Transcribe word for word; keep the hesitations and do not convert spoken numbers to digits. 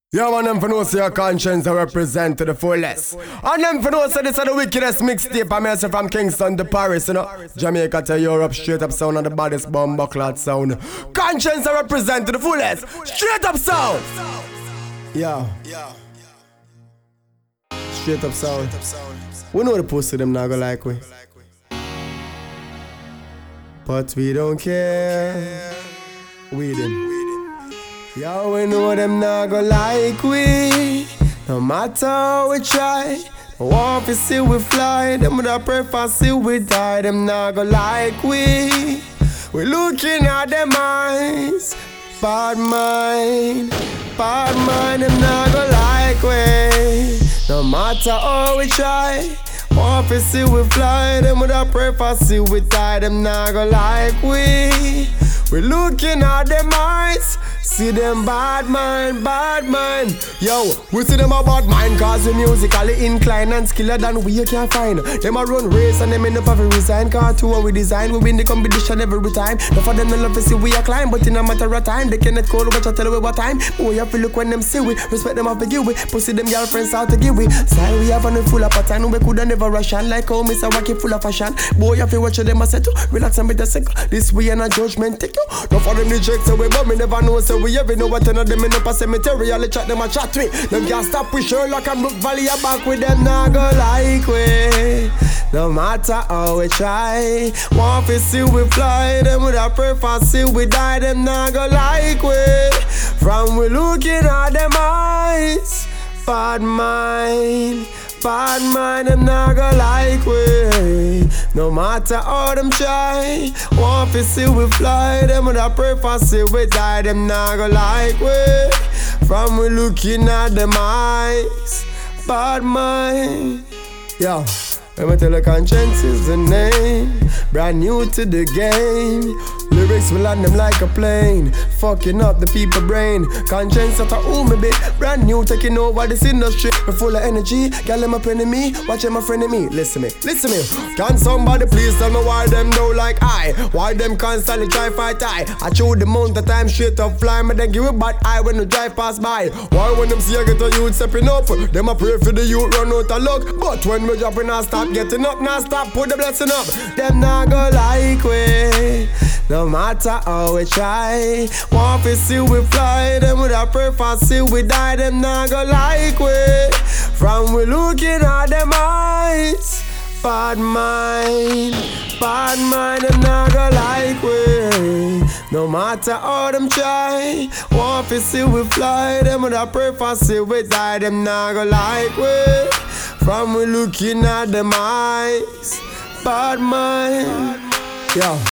Yeah, man, them for know say your conscience I represent to the fullest. And them for know say this is the wickedest mixtape I made from Kingston to Paris, you know. Jamaica to Europe, straight up sound and the baddest bomb buckler sound. Conscience I represent to the fullest. Straight up sound. Yeah. Straight up sound. We know the pussy them not gonna like we. But we don't care. We them. Yeah, we know them not gonna like we. No matter how we try. Want to see we fly. Them would have prefer see we die. Them not gonna like we. We looking at them eyes. Bad mind. Bad mind. Them not gonna like we. No matter how we try. Want to see we fly. Them would have prefer see we die. Them not gonna like we. We looking at them eyes. See them bad mind, bad mind. Yo, we see them a bad mind. Cause we musically inclined and skiller than we can find. Them a run race and them end up having resign. Cause two what we design, we win the competition every time. Not for them no love to see we a climb. But in a matter of time, they cannot call but I tell we what time. Boy, you feel look when them see we. Respect them have to give we. Pussy them girlfriends out to give we. Style we have on the full of pattern. We coulda never rush on. Like how Mister Wacky full of fashion. Boy, you feel watch them a settle. Relax and be the sick. This we and a judgment take you. Not for them the checks away, but me never know. So we ever know what none of them in the cemetery. I'll chat them a chat with. Them can't stop with Sherlock and Brook Valley. A back with them not go like we. No matter how we try. Want to see we fly. Them would have prefer see we die. Them not go like we. From we looking at them eyes. Bad mind. Bad mind, them not go like we. No matter how them try. Want to see we fly. Them would have prefer see we die. Them not go like we. From we looking at them eyes. Bad mind. Yo, let me tell you, conscience is the name. Brand new to the game. Lyrics will land them like a plane. Fucking up the people brain. Conscience that a who me be. Brand new taking over this industry. We full of energy. Girl them a friend of me. Watch them a friend of me. Listen me, listen me. Can somebody please tell me why them don't like I? Why them constantly try fight I? I chew the mount the time straight up fly. Me then give a bad eye when the drive pass by. Why when them see I get a youth stepping up? Them a pray for the youth run out of luck. But when me dropping I stop getting up. Now stop put the blessing up. Them not go like we. No matter how we try. Want to see we fly. Them would have prefer see we die. Them not go like we. From we looking at them eyes. Bad mind. Bad mind. Them not go like we. No matter how them try. Want to see we fly. Them would have prefer see we die. Them not go like we. From we looking at them eyes. Bad mind. Yo,